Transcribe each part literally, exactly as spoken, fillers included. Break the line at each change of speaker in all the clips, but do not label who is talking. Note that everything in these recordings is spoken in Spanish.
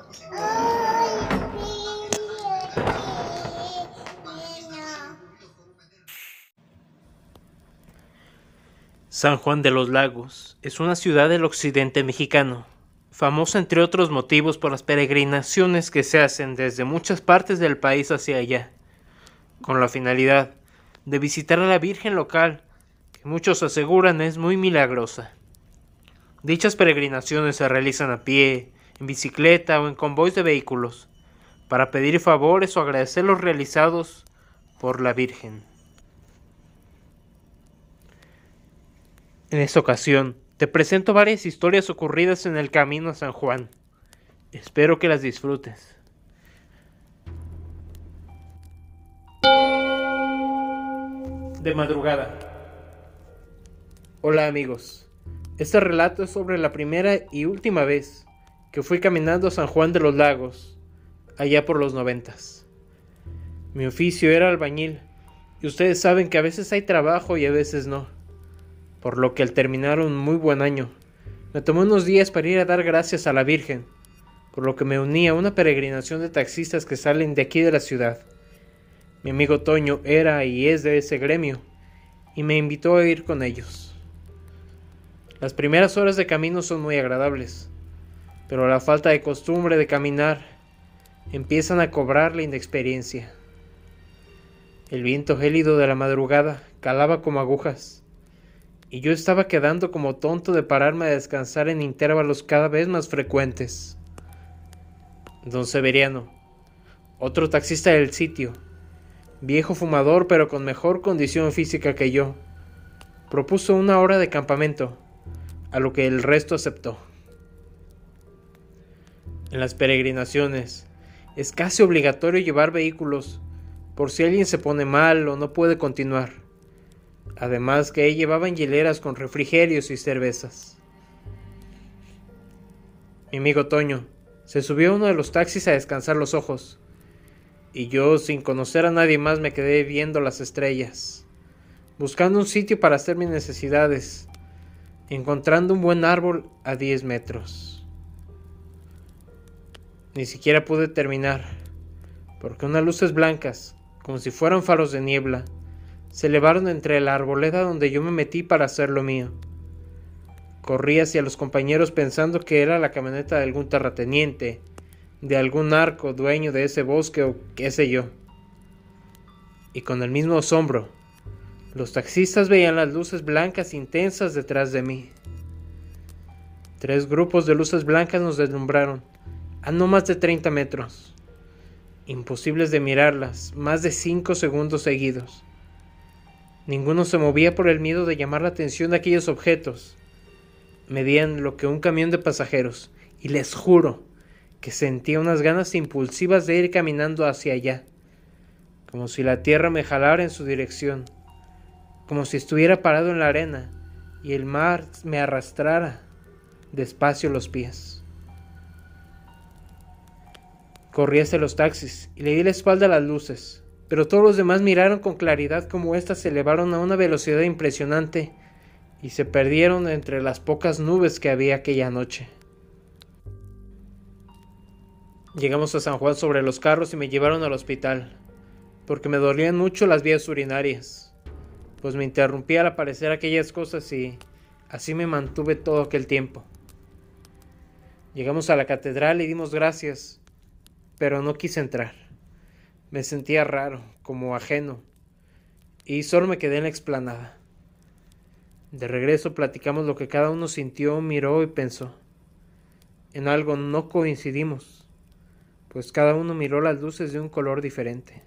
San Juan de los Lagos es una ciudad del occidente mexicano, famosa entre otros motivos por las peregrinaciones que se hacen desde muchas partes del país hacia allá, con la finalidad de visitar a la Virgen local, que muchos aseguran es muy milagrosa. Dichas peregrinaciones se realizan a pie, en bicicleta o en convoys de vehículos, para pedir favores o agradecer los realizados por la Virgen. En esta ocasión, te presento varias historias ocurridas en el camino a San Juan. Espero que las disfrutes. De madrugada. Hola amigos. Este relato es sobre la primera y última vez que fui caminando a San Juan de los Lagos, allá por los noventas. Mi oficio era albañil, y ustedes saben que a veces hay trabajo y a veces no. Por lo que al terminar un muy buen año, me tomé unos días para ir a dar gracias a la Virgen, por lo que me uní a una peregrinación de taxistas que salen de aquí de la ciudad. Mi amigo Toño era y es de ese gremio, y me invitó a ir con ellos. Las primeras horas de camino son muy agradables, pero la falta de costumbre de caminar empiezan a cobrar la inexperiencia. El viento gélido de la madrugada calaba como agujas, y yo estaba quedando como tonto de pararme a descansar en intervalos cada vez más frecuentes. Don Severiano, otro taxista del sitio, viejo fumador pero con mejor condición física que yo, propuso una hora de campamento, a lo que el resto aceptó. En las peregrinaciones es casi obligatorio llevar vehículos por si alguien se pone mal o no puede continuar. Además que llevaban hieleras con refrigerios y cervezas. Mi amigo Toño se subió a uno de los taxis a descansar los ojos, y yo, sin conocer a nadie más, me quedé viendo las estrellas, buscando un sitio para hacer mis necesidades, encontrando un buen árbol a diez metros. Ni siquiera pude terminar, porque unas luces blancas, como si fueran faros de niebla, se elevaron entre la arboleda donde yo me metí para hacer lo mío. Corrí hacia los compañeros pensando que era la camioneta de algún terrateniente, de algún narco dueño de ese bosque o qué sé yo. Y con el mismo asombro, los taxistas veían las luces blancas intensas detrás de mí. Tres grupos de luces blancas nos deslumbraron, a no más de treinta metros. Imposibles de mirarlas, más de cinco segundos seguidos. Ninguno se movía por el miedo de llamar la atención de aquellos objetos. Medían lo que un camión de pasajeros, y les juro que sentía unas ganas impulsivas de ir caminando hacia allá, como si la tierra me jalara en su dirección, como si estuviera parado en la arena y el mar me arrastrara despacio los pies. Corrí hacia los taxis y le di la espalda a las luces, pero todos los demás miraron con claridad cómo éstas se elevaron a una velocidad impresionante y se perdieron entre las pocas nubes que había aquella noche. Llegamos a San Juan sobre los carros y me llevaron al hospital, porque me dolían mucho las vías urinarias, pues me interrumpía al aparecer aquellas cosas y así me mantuve todo aquel tiempo. Llegamos a la catedral y dimos gracias, pero no quise entrar. Me sentía raro, como ajeno, y solo me quedé en la explanada. De regreso platicamos lo que cada uno sintió, miró y pensó. En algo no coincidimos, pues cada uno miró las luces de un color diferente.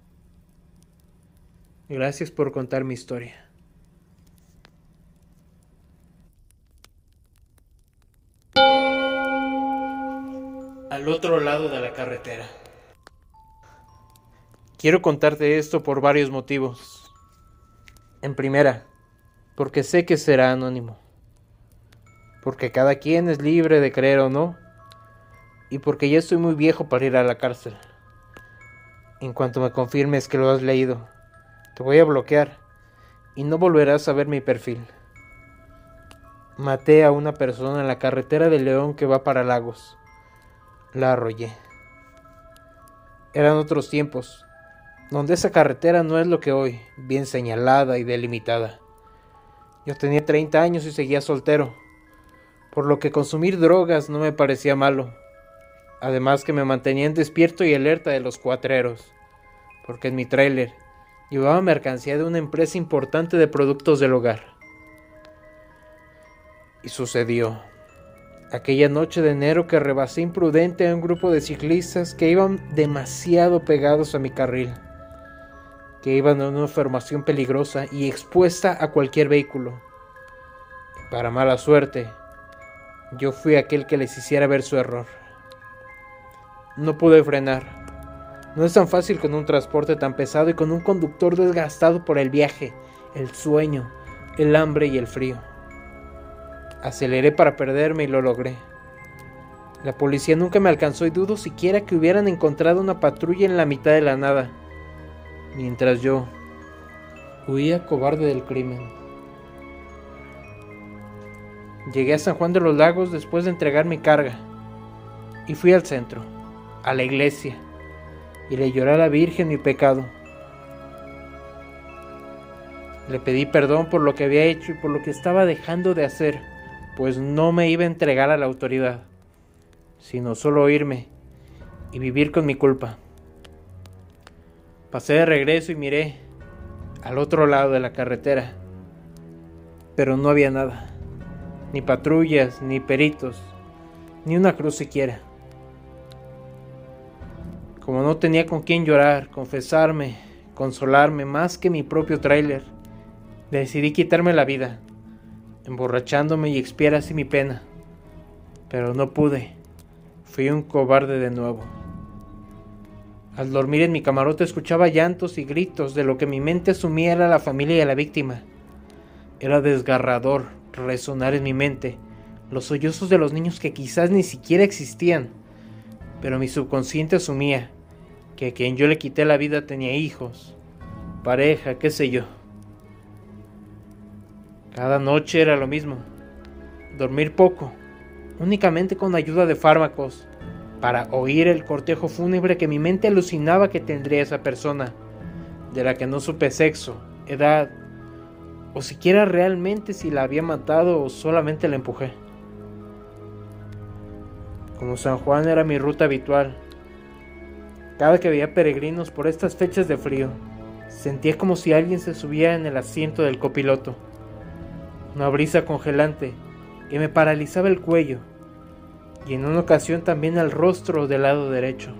Gracias por contar mi historia. Al otro lado de la carretera. Quiero contarte esto por varios motivos. En primera, porque sé que será anónimo. Porque cada quien es libre de creer o no. Y porque ya estoy muy viejo para ir a la cárcel. En cuanto me confirmes que lo has leído, te voy a bloquear y no volverás a ver mi perfil. Maté a una persona en la carretera de León que va para Lagos. La arrollé. Eran otros tiempos, donde esa carretera no es lo que hoy, bien señalada y delimitada. Yo tenía treinta años y seguía soltero, por lo que consumir drogas no me parecía malo. Además que me mantenían despierto y alerta de los cuatreros, porque en mi tráiler llevaba mercancía de una empresa importante de productos del hogar. Y sucedió. Aquella noche de enero que rebasé imprudente a un grupo de ciclistas que iban demasiado pegados a mi carril, que iban en una formación peligrosa y expuesta a cualquier vehículo. Y para mala suerte, yo fui aquel que les hiciera ver su error. No pude frenar. No es tan fácil con un transporte tan pesado y con un conductor desgastado por el viaje, el sueño, el hambre y el frío. Aceleré para perderme y lo logré. La policía nunca me alcanzó y dudo siquiera que hubieran encontrado una patrulla en la mitad de la nada, mientras yo huía cobarde del crimen. Llegué a San Juan de los Lagos después de entregar mi carga y fui al centro, a la iglesia, y le lloré a la Virgen mi pecado. Le pedí perdón por lo que había hecho y por lo que estaba dejando de hacer, pues no me iba a entregar a la autoridad, sino solo irme y vivir con mi culpa. Pasé de regreso y miré al otro lado de la carretera, pero no había nada, ni patrullas, ni peritos, ni una cruz siquiera. Como no tenía con quién llorar, confesarme, consolarme más que mi propio tráiler, decidí quitarme la vida, emborrachándome y expiar así mi pena. Pero no pude. Fui un cobarde de nuevo. Al dormir en mi camarote escuchaba llantos y gritos de lo que mi mente asumía era la familia de la víctima. Era desgarrador resonar en mi mente los sollozos de los niños que quizás ni siquiera existían, pero mi subconsciente asumía que a quien yo le quité la vida tenía hijos, pareja, qué sé yo. Cada noche era lo mismo, dormir poco, únicamente con ayuda de fármacos, para oír el cortejo fúnebre que mi mente alucinaba que tendría esa persona, de la que no supe sexo, edad, o siquiera realmente si la había matado o solamente la empujé. Como San Juan era mi ruta habitual, cada que veía peregrinos por estas fechas de frío, sentía como si alguien se subía en el asiento del copiloto. Una brisa congelante que me paralizaba el cuello y en una ocasión también el rostro del lado derecho.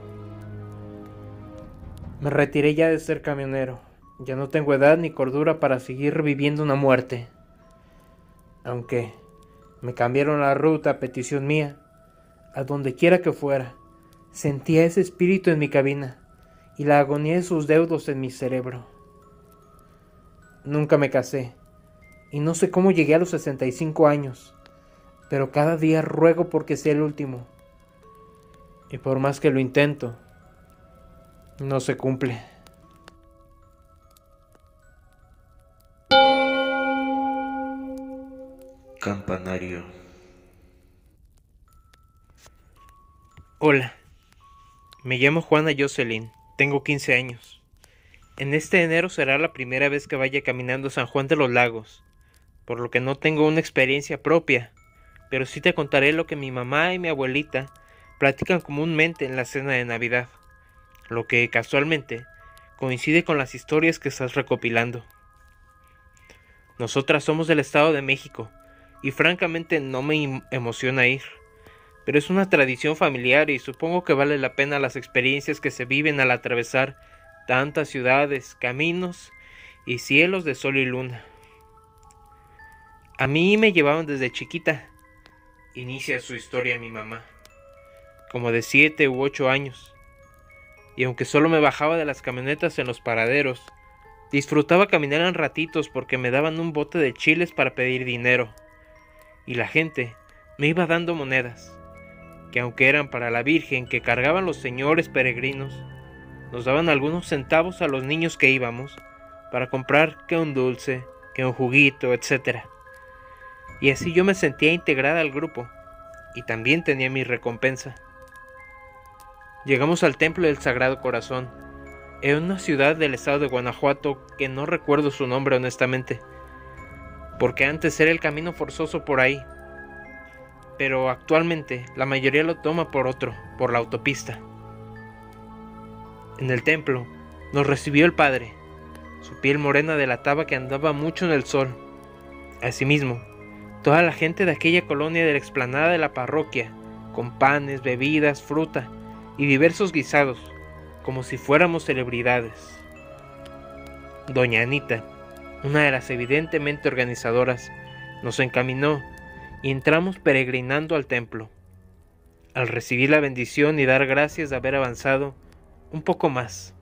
Me retiré ya de ser camionero. Ya no tengo edad ni cordura para seguir viviendo una muerte. Aunque me cambiaron la ruta a petición mía, a donde quiera que fuera, sentía ese espíritu en mi cabina y la agonía de sus deudos en mi cerebro. Nunca me casé y no sé cómo llegué a los sesenta y cinco años, pero cada día ruego porque sea el último. Y por más que lo intento, no se cumple.
Campanario.
Hola, me llamo Juana Jocelyn, tengo quince años. En este enero será la primera vez que vaya caminando a San Juan de los Lagos, por lo que no tengo una experiencia propia, pero sí te contaré lo que mi mamá y mi abuelita platican comúnmente en la cena de Navidad, lo que casualmente coincide con las historias que estás recopilando. Nosotras somos del Estado de México, y francamente no me emociona ir, pero es una tradición familiar y supongo que vale la pena las experiencias que se viven al atravesar tantas ciudades, caminos y cielos de sol y luna. A mí me llevaban desde chiquita. Inicia su historia mi mamá, como de siete u ocho años, y aunque solo me bajaba de las camionetas en los paraderos, disfrutaba caminar en ratitos porque me daban un bote de chiles para pedir dinero, y la gente me iba dando monedas, que aunque eran para la Virgen que cargaban los señores peregrinos, nos daban algunos centavos a los niños que íbamos para comprar que un dulce, que un juguito, etcétera. Y así yo me sentía integrada al grupo y también tenía mi recompensa. Llegamos al templo del Sagrado Corazón, en una ciudad del estado de Guanajuato que no recuerdo su nombre honestamente, porque antes era el camino forzoso por ahí, pero actualmente la mayoría lo toma por otro, por la autopista. En el templo nos recibió el padre. Su piel morena delataba que andaba mucho en el sol. Asimismo, toda la gente de aquella colonia de la explanada de la parroquia, con panes, bebidas, fruta y diversos guisados, como si fuéramos celebridades. Doña Anita, una de las evidentemente organizadoras, nos encaminó y entramos peregrinando al templo. Al recibir la bendición y dar gracias de haber avanzado un poco más.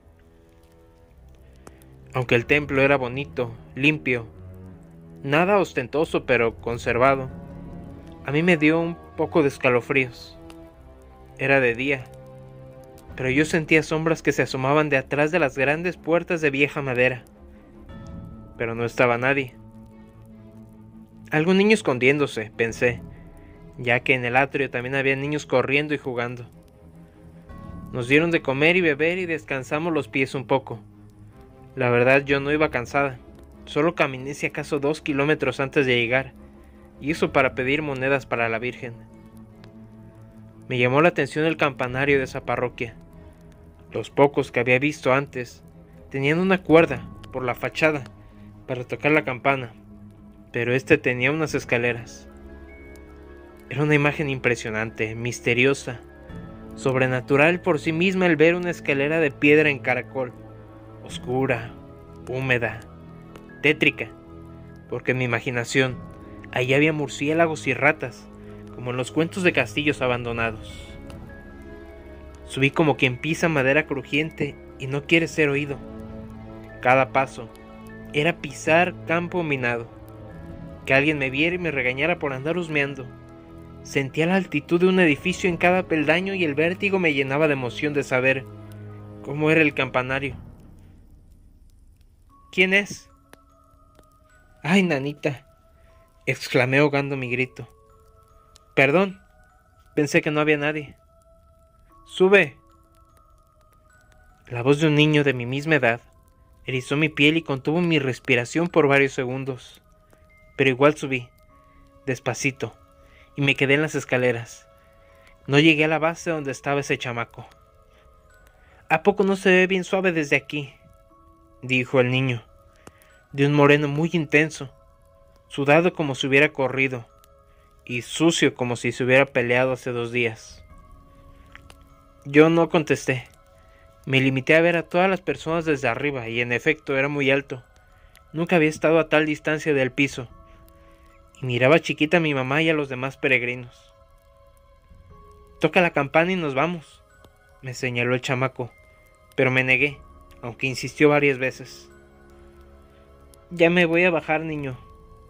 Aunque el templo era bonito, limpio, nada ostentoso pero conservado, a mí me dio un poco de escalofríos. Era de día, pero yo sentía sombras que se asomaban de atrás de las grandes puertas de vieja madera. Pero no estaba nadie. Algún niño escondiéndose, pensé, ya que en el atrio también había niños corriendo y jugando. Nos dieron de comer y beber y descansamos los pies un poco. La verdad yo no iba cansada, solo caminé si acaso dos kilómetros antes de llegar, y eso para pedir monedas para la Virgen. Me llamó la atención el campanario de esa parroquia. Los pocos que había visto antes tenían una cuerda por la fachada para tocar la campana, pero este tenía unas escaleras. Era una imagen impresionante, misteriosa, sobrenatural por sí misma el ver una escalera de piedra en caracol, oscura, húmeda, tétrica, porque en mi imaginación allí había murciélagos y ratas, como en los cuentos de castillos abandonados. Subí como quien pisa madera crujiente y no quiere ser oído. Cada paso era pisar campo minado. Que alguien me viera y me regañara por andar husmeando. Sentía la altitud de un edificio en cada peldaño y el vértigo me llenaba de emoción de saber cómo era el campanario. ¿Quién es? ¡Ay, nanita!, exclamé ahogando mi grito. Perdón, pensé que no había nadie. ¡Sube! La voz de un niño de mi misma edad erizó mi piel y contuvo mi respiración por varios segundos. Pero igual subí, despacito, y me quedé en las escaleras. No llegué a la base donde estaba ese chamaco. ¿A poco no se ve bien suave desde aquí?, dijo el niño, de un moreno muy intenso, sudado como si hubiera corrido, y sucio como si se hubiera peleado hace dos días. Yo no contesté. Me limité a ver a todas las personas desde arriba, y en efecto era muy alto. Nunca había estado a tal distancia del piso, y miraba chiquita a mi mamá y a los demás peregrinos. Toca la campana y nos vamos, me señaló el chamaco, pero me negué, aunque insistió varias veces. Ya me voy a bajar, niño.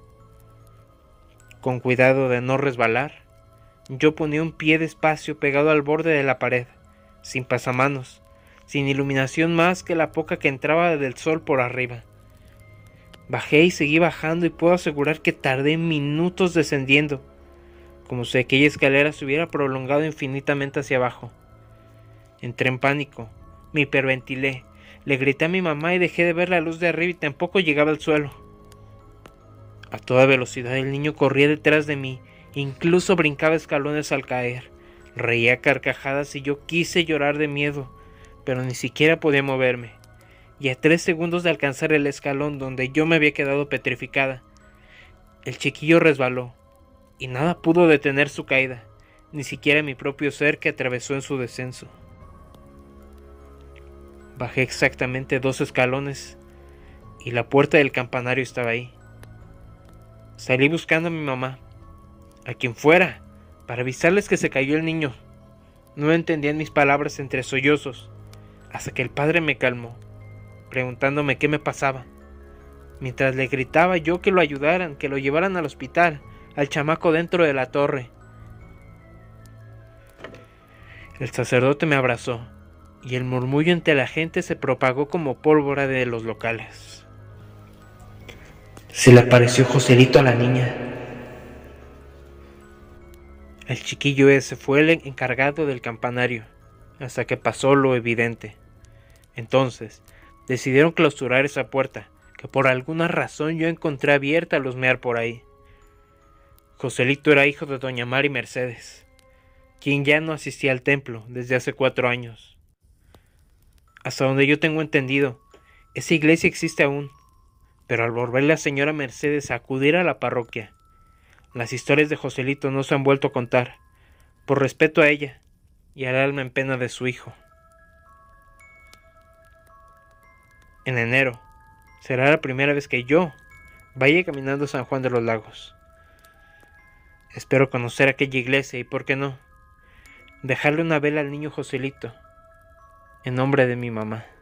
Con cuidado de no resbalar, yo ponía un pie despacio pegado al borde de la pared, sin pasamanos, sin iluminación más que la poca que entraba del sol por arriba. Bajé y seguí bajando y puedo asegurar que tardé minutos descendiendo, como si aquella escalera se hubiera prolongado infinitamente hacia abajo. Entré en pánico, me hiperventilé, le grité a mi mamá y dejé de ver la luz de arriba y tampoco llegaba al suelo. A toda velocidad el niño corría detrás de mí, incluso brincaba escalones al caer, reía carcajadas y yo quise llorar de miedo, pero ni siquiera podía moverme. Y a tres segundos de alcanzar el escalón donde yo me había quedado petrificada, el chiquillo resbaló, y nada pudo detener su caída, ni siquiera mi propio ser que atravesó en su descenso. Bajé exactamente dos escalones, y la puerta del campanario estaba ahí. Salí buscando a mi mamá, a quien fuera, para avisarles que se cayó el niño. No entendían mis palabras entre sollozos, hasta que el padre me calmó, preguntándome qué me pasaba, mientras le gritaba yo que lo ayudaran, que lo llevaran al hospital, al chamaco dentro de la torre. El sacerdote me abrazó, y el murmullo entre la gente se propagó como pólvora de los locales. Se le apareció Joselito a la niña. El chiquillo ese fue el encargado del campanario, hasta que pasó lo evidente. Entonces, decidieron clausurar esa puerta, que por alguna razón yo encontré abierta al husmear por ahí. Joselito era hijo de doña Mari Mercedes, quien ya no asistía al templo desde hace cuatro años. Hasta donde yo tengo entendido, esa iglesia existe aún, pero al volver la señora Mercedes a acudir a la parroquia, las historias de Joselito no se han vuelto a contar, por respeto a ella y al alma en pena de su hijo. En enero será la primera vez que yo vaya caminando a San Juan de los Lagos. Espero conocer aquella iglesia y, por qué no, dejarle una vela al niño Joselito, en nombre de mi mamá.